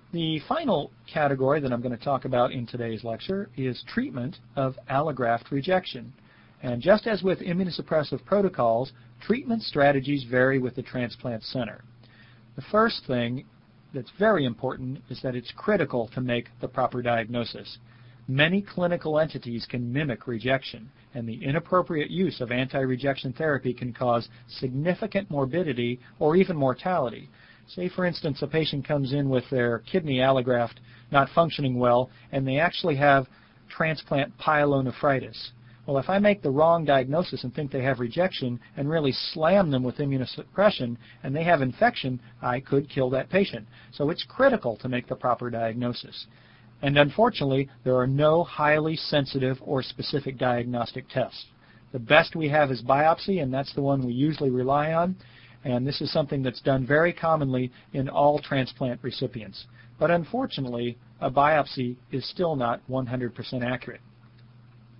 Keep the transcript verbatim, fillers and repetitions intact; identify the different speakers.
Speaker 1: The final category that I'm going to talk about in today's lecture is treatment of allograft rejection. And just as with immunosuppressive protocols, treatment strategies vary with the transplant center. The first thing that's very important is that it's critical to make the proper diagnosis. Many clinical entities can mimic rejection, and the inappropriate use of anti-rejection therapy can cause significant morbidity or even mortality. Say, for instance, a patient comes in with their kidney allograft not functioning well, and they actually have transplant pyelonephritis. Well, if I make the wrong diagnosis and think they have rejection and really slam them with immunosuppression and they have infection, I could kill that patient. So it's critical to make the proper diagnosis. And unfortunately, there are no highly sensitive or specific diagnostic tests. The best we have is biopsy, and that's the one we usually rely on. And this is something that's done very commonly in all transplant recipients. But unfortunately, a biopsy is still not one hundred percent accurate.